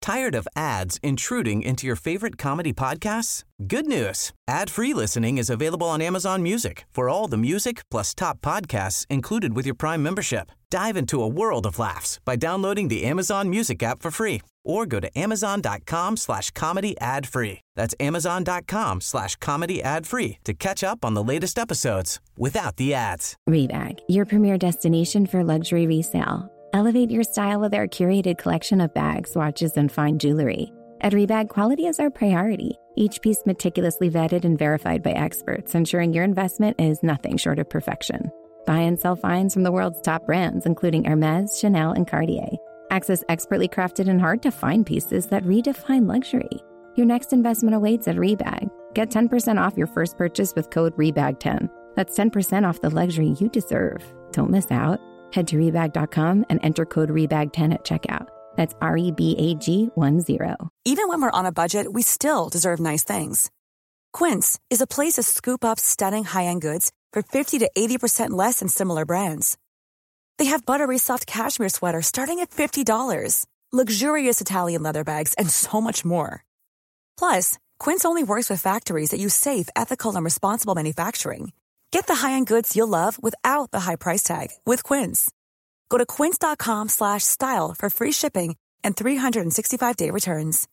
Tired of ads intruding into your favorite comedy podcasts? Good news. Ad-free listening is available on Amazon Music for all the music plus top podcasts included with your Prime membership. Dive into a world of laughs by downloading the Amazon Music app for free or go to amazon.com/comedy ad-free. That's amazon.com/comedy ad-free to catch up on the latest episodes without the ads. Rebag, your premier destination for luxury resale. Elevate your style with our curated collection of bags, watches, and fine jewelry. At Rebag, quality is our priority. Each piece meticulously vetted and verified by experts, ensuring your investment is nothing short of perfection. Buy and sell finds from the world's top brands, including Hermès, Chanel, and Cartier. Access expertly crafted and hard-to-find pieces that redefine luxury. Your next investment awaits at Rebag. Get 10% off your first purchase with code REBAG10. That's 10% off the luxury you deserve. Don't miss out. Head to Rebag.com and enter code REBAG10 at checkout. That's REBAG10. Even when we're on a budget, we still deserve nice things. Quince is a place to scoop up stunning high-end goods for 50 to 80% less than similar brands. They have buttery soft cashmere sweaters starting at $50, luxurious Italian leather bags, and so much more. Plus, Quince only works with factories that use safe, ethical, and responsible manufacturing. Get the high-end goods you'll love without the high price tag with Quince. Go to quince.com/style for free shipping and 365-day returns.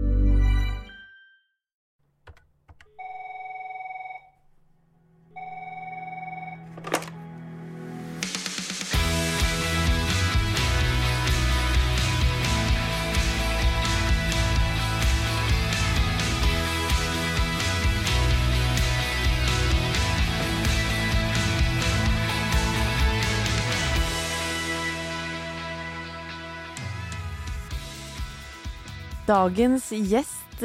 Dagens gjest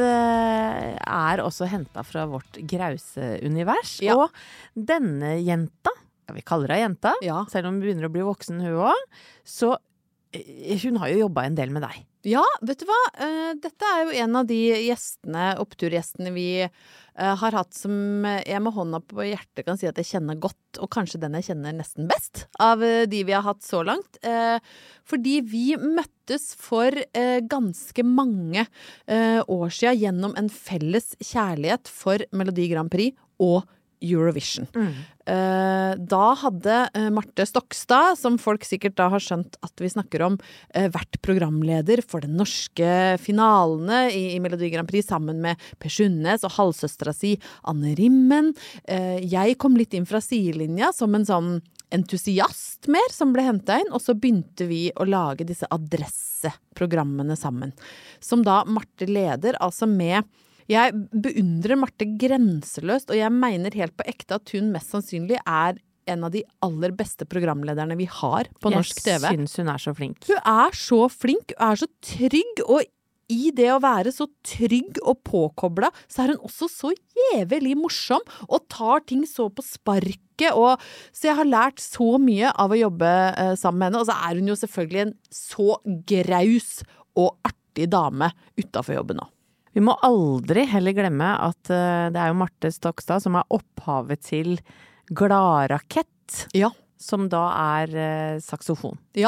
også hentet fra vårt grause-univers, Ja. og denne jenta, vi kaller henne jenta, Ja. selv om hun begynner å bli voksen hun også, så hun har jo jobbet en del med deg. Ja, vet du hva? Dette jo en av de gjestene, oppturgjestene vi har hatt som jeg med hånda på hjertet kan si at jeg kjenner godt, og kanskje den jeg kjenner nesten best av de vi har hatt så langt. Fordi vi møttes for ganske mange år siden gjennom en felles kjærlighet for Melodi Grand Prix og Eurovision. Da hadde Marte Stokstad, som folk sikkert da har skjønt at vi snakker om, vært programleder for den norske finalene i Melodi Grand Prix sammen med Per Sundnes og halvsøstera si Anne Rimmen. Jeg kom litt inn fra sidelinja som en sånn entusiast mer som ble hentet inn, og så begynte vi å lage disse adresseprogrammene sammen, som da Marte leder, altså med. Jeg beundrer Marte grenseløst, og jeg mener helt på ekte at hun mest sannsynlig en av de aller beste programlederne vi har på norsk TV. Jeg synes hun så flink. Hun så flink, hun så trygg, og i det å være så trygg og påkoblet, så hun også så jævlig morsom, og tar ting så på sparket, og så jeg har lært så mye av å jobbe sammen med henne, og så hun jo selvfølgelig en så graus og artig dame utenfor jobben nå. Vi må aldri heller glemme at det jo Marte Stokstad som opphavet til Gladrakett, Ja. som da saksofon. Ja,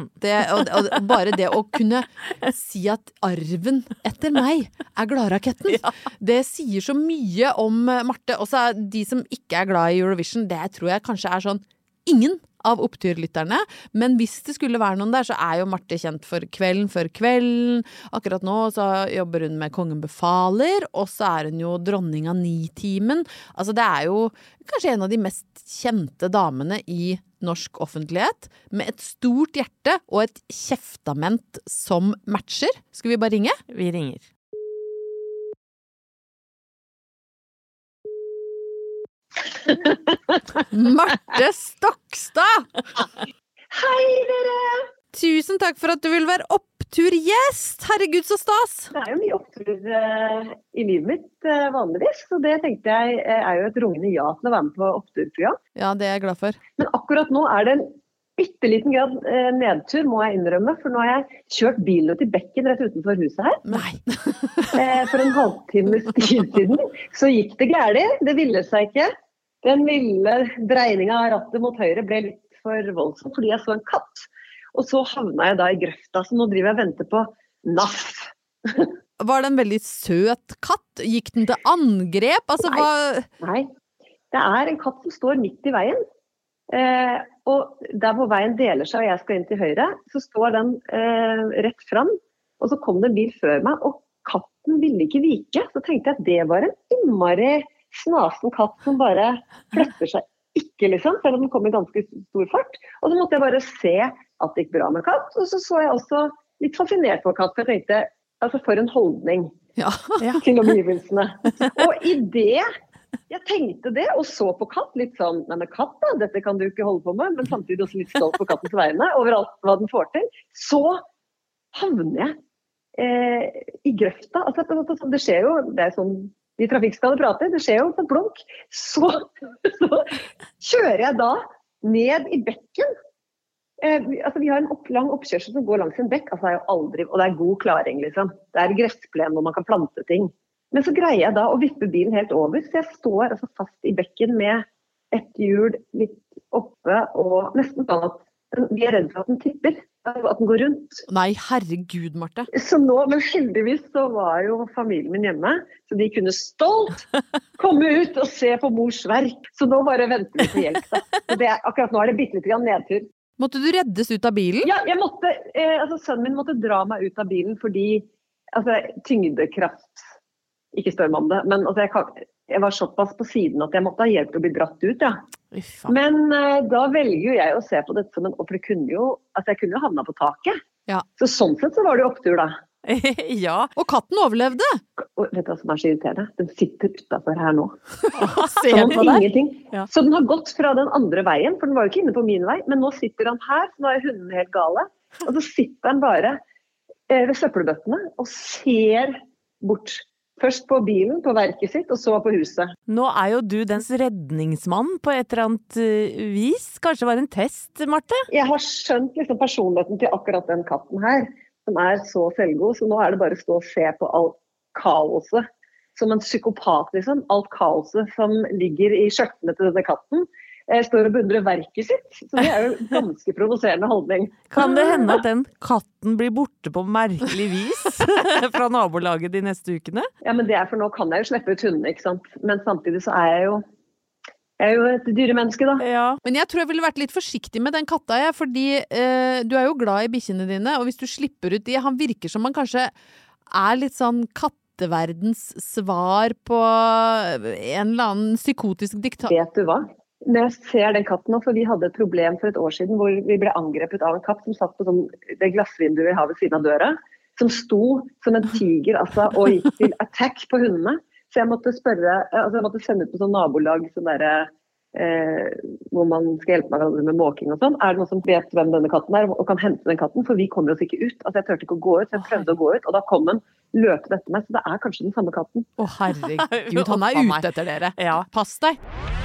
og bare det å kunne si at arven etter meg Gladraketten, det sier så mye om Marte. Og så de som ikke glad i Eurovision, det tror jeg kanskje sånn ingen av oppturlytterne, men hvis det skulle være noen der, så jo Marte kjent for Kvelden før kvelden. Akkurat nå så jobber hun med Kongen befaler, og så hun jo dronning av Nitimen. Altså det jo kanskje en av de mest kjente damene i norsk offentlighet, med et stort hjerte og et kjeftament som matcher. Skal vi bare ringe? Vi ringer. Marte Stokstad! Hei dere! Tusen takk for at du vil være oppturgjest! Herregud, så stas! Det jo mye opptur i livet mitt vanligvis, så det tenkte jeg jo et rungende ja til å være med på oppturprogram. Ja, det jeg glad for. Men akkurat nå det en bitteliten grad nedtur, må jeg innrømme, for nå har jeg kjørt bilen ut i bekken rett utenfor huset her. Nei. For en halvtimes tid siden, så gikk det gærlig, det ville seg ikke. Den ville dreiningen av rattet mot høyre ble litt for voldsom, fordi jeg så en katt. Og så havna jeg da i grøfta, så nå driver jeg og venter på NAF. Var det en veldig søt katt? Gikk den til angrep? Altså, Nei, det en katt som står midt i veien. Og der hvor veien deler seg og jeg skal inn til høyre, så står den rett fram. Og så kom det en bil før meg, og katten ville ikke vike. Så tenkte jeg at det var en innmari snasen katt som bare flytter seg ikke, liksom, selv om den kom i ganske stor fart. Og så måtte jeg bare se at det gikk bra med katt. Og så jeg også litt fascinert på katt, for jeg tenkte, altså for en holdning til omgivelsene. Og i det jeg tenkte det, og så på katt, litt sånn, nei, men katt da, dette kan du ikke holde på med, men samtidig også litt stolt på kattens vegne, overalt hva den får til, så havner jeg i grøfta. Altså, det skjer jo, det sånn, de trafikkskadde prater, det skjer jo på blunk. Så kjører jeg da ned i bekken. Altså, vi har en lang oppkjørsel som går langs en bekk, altså, og det god klaring, liksom. Det gressplen hvor man kan plante ting. Men så greier jeg da å vippe bilen helt over, så jeg står altså fast i bekken med et hjul litt oppe, og nesten sånn at vi redd for at den tipper, at den går rundt. Nei, herregud, Marte. Så nå, men heldigvis så var jo familien min hjemme, så de kunne stolt komme ut og se på mors verk. Så nå bare venter vi på hjelp da. Så akkurat nå det bitte litt nedtur. Måtte du reddes ut av bilen? Ja, jeg måtte, sønnen min måtte dra meg ut av bilen fordi, tyngdekraft, ikke spør meg om det, men jeg var såpass på siden at jeg måtte ha hjelp til å bli dratt ut, ja. Men da velger jo jeg å se på dette som for det kunne jo, jeg kunne jo havna på taket. Ja. Så sånn sett så var det jo opptur da. Ja, og katten overlevde. Og vet du hva som så irriterende? Den sitter utenfor her nå. Ser du på ingenting. Ja. Så den har gått fra den andre veien, for den var jo ikke inne på min vei, men nå sitter han her, så nå hunden helt gale. Og så sitter han bare ved søppelbøttene og ser bort. Først på bilen, på verket sitt, og så på huset. Nå jo du dens redningsmann på et eller annet vis. Kanskje det var en test, Marte? Jeg har skjønt liksom personligheten til akkurat den katten her, som så selvgod, så nå det bare å stå og se på alt kaoset. Som en psykopat, liksom. Alt kaoset som ligger i skjørtene til denne katten. Jeg står og beundrer verket sitt, så det jo ganske provoserende holdning. Kan det hende at den katten blir borte på merkelig vis fra nabolaget de neste ukene? Ja, men det for nå kan jeg jo slippe ut hundene, ikke sant? Men samtidig så jeg jo et dyremenneske da. Ja. Men jeg tror jeg ville vært litt forsiktig med den katta, fordi du jo glad i bikkjene dine, og hvis du slipper ut han virker som han kanskje litt sånn katteverdens svar på en eller annen psykotisk diktat. Vet du hva? Når jeg ser den katten nå, for vi hadde et problem for et år siden hvor vi ble angrepet av en katt som satt på det glassvinduet vi har ved siden av døra, som sto som en tiger og gikk til attack på hundene. Så jeg måtte jeg måtte sende ut på sånn nabolag hvor man skal hjelpe meg med måking og sånn. Det noen som vet hvem denne katten og kan hente den katten? For vi kommer oss ikke ut. Jeg tørte ikke å gå ut, så jeg prøvde å gå ut, og da kom den løpende etter meg, så det kanskje den samme katten. Å herregud, han ute etter dere. Ja. Pass deg.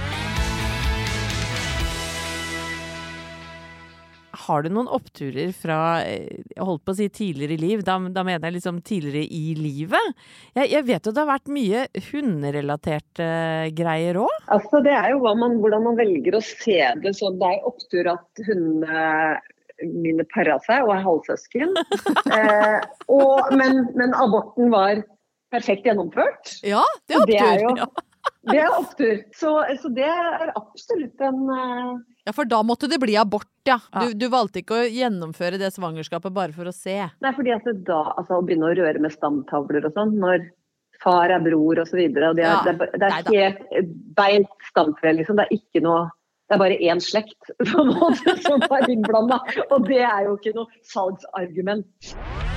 Har du noen oppturer fra, jeg holdt på å si tidligere i liv, da mener jeg liksom tidligere i livet? Jeg vet jo det har vært mye hunderelaterte greier også. Altså det jo hvordan man velger å se det, så det opptur at hundene mine paret seg og halvsøsken. Men aborten var perfekt gjennomført. Ja, det opptur. Det opptur. Så det absolutt en... Ja, for da måtte det bli abort, ja. Du valgte ikke å gjennomføre det svangerskapet bare for å se. Nei, fordi da, å begynne å røre med stamtavler og sånn, når far bror og så videre, og det helt beint stamtre, liksom. Det ikke noe, det bare én slekt, på en måte, som innblandet, og det jo ikke noe salgsargument.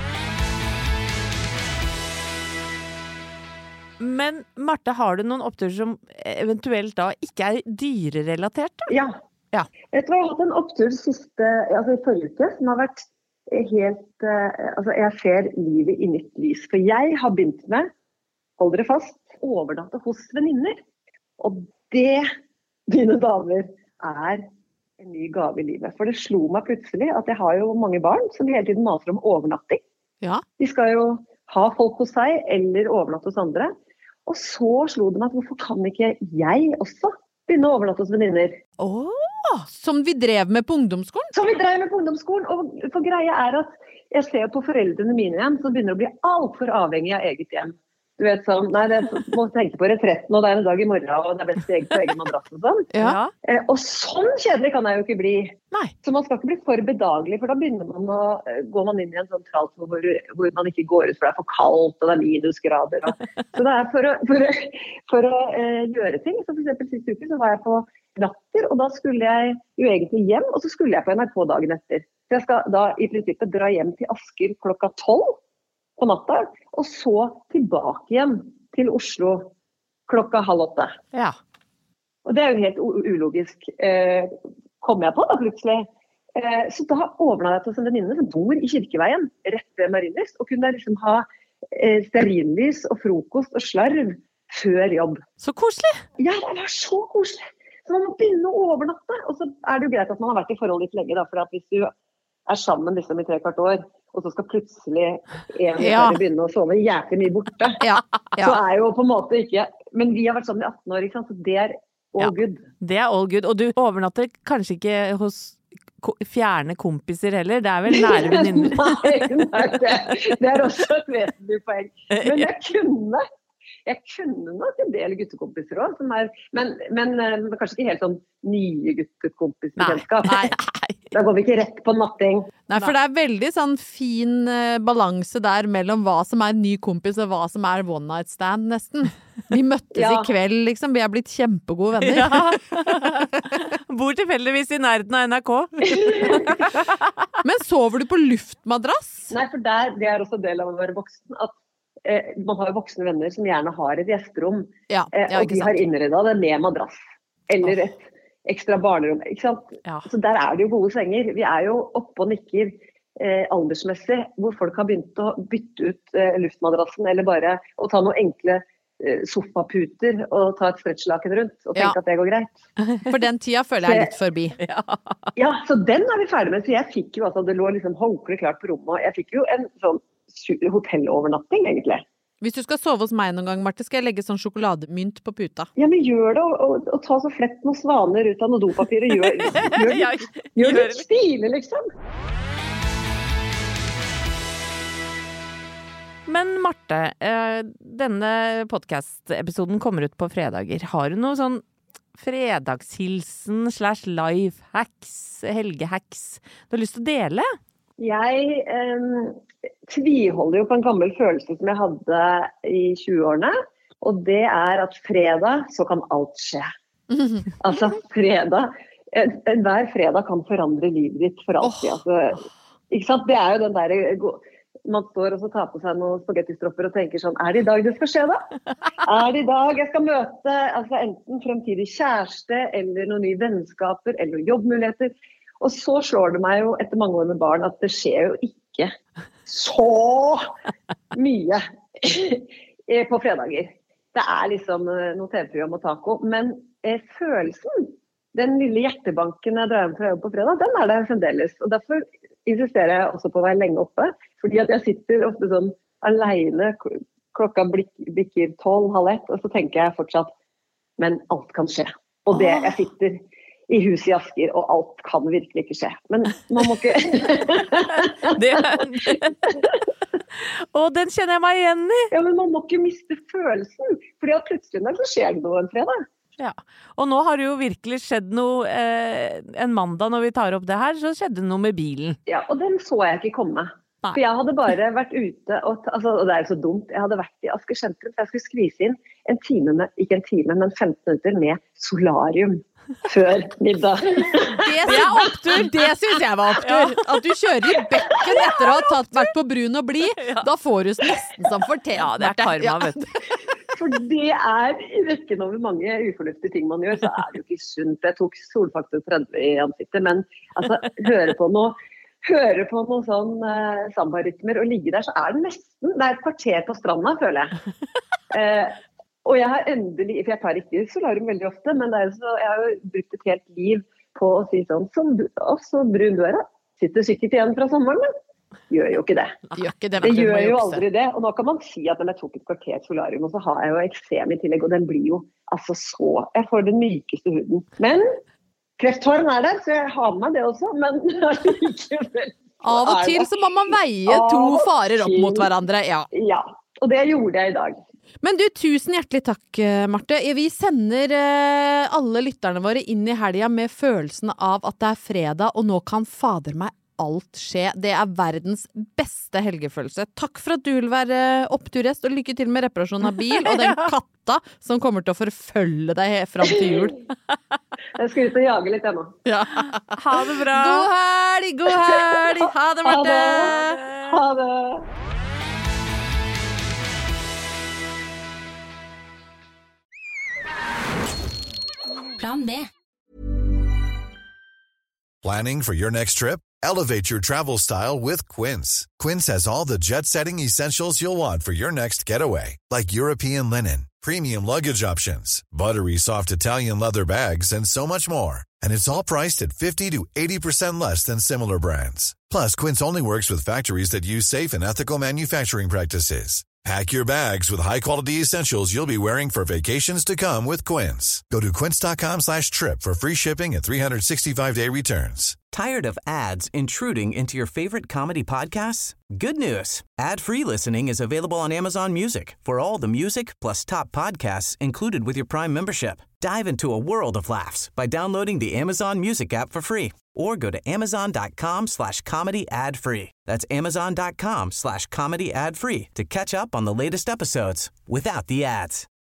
Men Marte, har du noen oppturer som eventuelt da ikke dyrerelatert? Ja. Jeg tror jeg har hatt en opptur i forrige uke, som har vært helt, jeg ser livet i nytt lys. For jeg har begynt med, hold dere fast, overnatte hos venninner. Og det, dine damer, en ny gave i livet. For det slo meg plutselig at jeg har jo mange barn som hele tiden maser om overnatting. Ja. De skal jo ha folk hos seg, eller overnatte hos andre. Og så slo det meg at hvorfor kan ikke jeg også begynne å overnatte hos venninner? Som vi drev med på ungdomsskolen? Som vi drev med på ungdomsskolen, og for greia at jeg ser jo på foreldrene mine igjen, som begynner å bli alt for avhengig av eget hjem. Du vet sånn, nei, det må tenke på retretten, og det en dag i morgen, og det best på egen madrass og sånn. Ja. Og sånn kjedelig kan jeg jo ikke bli. Nei. Så man skal ikke bli for bedagelig, for da går man inn i en sånn tralt hvor man ikke går ut, for det for kaldt, og det minusgrader. Så det for å gjøre ting. Så for eksempel siste uke så var jeg på Latter, og da skulle jeg jo egentlig hjem, og så skulle jeg på NRK dagen etter. Så jeg skal da i prinsippet dra hjem til Asker klokka 12 på natta, og så tilbake igjen til Oslo klokka 7:30. Ja. Og det jo helt ulogisk, kom jeg på da plutselig. Så da overnatta jeg til en venninne som bor i Kirkeveien, rett ved Marienlyst, og kunne liksom ha stearinlys og frokost og slarv før jobb. Så koselig! Ja, det var så koselig! Så man må begynne å overnatte, og så det jo greit at man har vært i forhold litt lenge, da, for at hvis du sammen liksom i 3/4 år, og så skal plutselig begynne å sove jævlig mye borte. Så jo på en måte ikke, men vi har vært sammen i 18 år, ikke sant? Så det all good. Det all good, og du overnatter kanskje ikke hos fjerne kompiser heller, det vel nære venninner. Nei, det også et vesentlig poeng. Men jeg kunne nok en del guttekompiser også, men kanskje ikke helt sånn nye guttekompiser-kjennskap. Nei. Da går vi ikke rett på natting. Nei, for det veldig sånn fin balanse der mellom hva som ny kompis og hva som one night stand nesten. Vi møttes i kveld, liksom. Vi blitt kjempegode venner. Ja. Bor tilfeldigvis i nærheten av NRK. Men sover du på luftmadrass? Nei, for det også del av å være voksen, at man har jo voksne venner som gjerne har et gjesterom, og de har innredet det med madrass, eller et ekstra barnerom, ikke sant? Ja. Så der det jo gode senger. Vi jo oppe og nikker aldersmessig, hvor folk har begynt å bytte ut luftmadrassen, eller bare å ta noen enkle sofaputer og ta et stretchlaken rundt, og tenke at det går greit. For den tida føler jeg litt forbi. Ja, så den vi ferdig med, så jeg fikk jo det lå liksom håndkle klart på rommet, og jeg fikk jo en sånn hotellovernatting, egentlig. Hvis du skal sove hos meg noen gang, Marte, skal jeg legge sånn sjokolademynt på puta. Ja, men gjør det, og ta så flett noen svaner ut av noe dopapir, og gjør det stilig, liksom. Men Marte, denne podcast-episoden kommer ut på fredager. Har du noe sånn fredagshilsen / lifehacks, helgehacks du har lyst til å dele? Jeg tviholder jo på en gammel følelse som jeg hadde i 20-årene, og det at fredag så kan alt skje. Altså fredag, hver fredag kan forandre livet ditt for alltid. Ikke sant? Det jo den der, man står og så tar på seg noen spagettistropper og tenker sånn, det i dag det skal skje da? Det i dag jeg skal møte enten fremtidig kjæreste, eller noen nye vennskaper, eller noen jobbmuligheter? Og så slår det meg jo etter mange år med barn at det skjer jo ikke så mye på fredager. Det liksom noe TV-program og taco, men følelsen, den lille hjertebanken jeg drar hjem fra jobb på fredag, den der fremdeles. Og derfor insisterer jeg også på å være lenge oppe, fordi at jeg sitter ofte sånn alene, klokka bikker 12:30, og så tenker jeg fortsatt, men alt kan skje. Og det jeg sitter i huset i Asker, og alt kan virkelig ikke skje. Men man må ikke... Og den kjenner jeg meg igjen i. Ja, men man må ikke miste følelsen, fordi at plutselig så skjer det noe en fredag. Ja, og nå har det jo virkelig skjedd noe, en mandag når vi tar opp det her, så skjedde noe med bilen. Ja, og den så jeg ikke komme. Nei. For jeg hadde bare vært ute, og det jo så dumt, jeg hadde vært i Asker sentrum, for jeg skulle skvise inn ikke en time, men 15 minutter med solarium før middag. Det opptur! Det synes jeg var opptur. Ja. At du kjører i bekken etter å ha vært på brun og blid, da får du nesten som fortjent. Ja, det karma, vet du. For det i rekken over mange ufornuftige ting man gjør, så det jo ikke sunt. Jeg tok solfaktor 30 i ansiktet, men høre på noen sånn samba-rytmer og ligge der, så det nesten, det et kvarter på stranda, føler jeg. Og jeg har endelig, for jeg tar ikke solarium veldig ofte, men jeg har jo brukt et helt liv på å si sånn, så brun du da. Sitter sikkert igjen fra sommeren, men gjør jo ikke det. Det gjør jo aldri det, og nå kan man si at jeg tok et kvarter solarium, og så har jeg jo eksem i tillegg, og den blir jo jeg får den mykeste huden. Men krefthåren der, så jeg har med meg det også, men likevel Av og til så må man veie to farer opp mot hverandre, ja. Ja, og det gjorde jeg i dag. Men du, tusen hjertelig takk, Marte. Vi sender alle lytterne våre inn i helga med følelsen av at det er fredag, og nå kan fader meg alt skje. Det er verdens beste helgefølelse. Takk for at du vil være oppturgjest, og lykke til med reparasjon av bil, og den katta som kommer til å forfølge deg fram til jul. Jeg skal ut og jage litt hjemme. Ja. Ha det bra! God helg, god helg! Ha det, Marte! Ha det! Plan B. Planning for your next trip? Elevate your travel style with Quince. Quince has all the jet-setting essentials you'll want for your next getaway, like European linen, premium luggage options, buttery soft Italian leather bags, and so much more. And it's all priced at 50 to 80% less than similar brands. Plus, Quince only works with factories that use safe and ethical manufacturing practices. Pack your bags with high-quality essentials you'll be wearing for vacations to come with Quince. Go to quince.com/trip for free shipping and 365-day returns. Tired of ads intruding into your favorite comedy podcasts? Good news. Ad-free listening is available on Amazon Music for all the music plus top podcasts included with your Prime membership. Dive into a world of laughs by downloading the Amazon Music app for free or go to amazon.com/comedy ad-free. That's amazon.com/comedy ad-free to catch up on the latest episodes without the ads.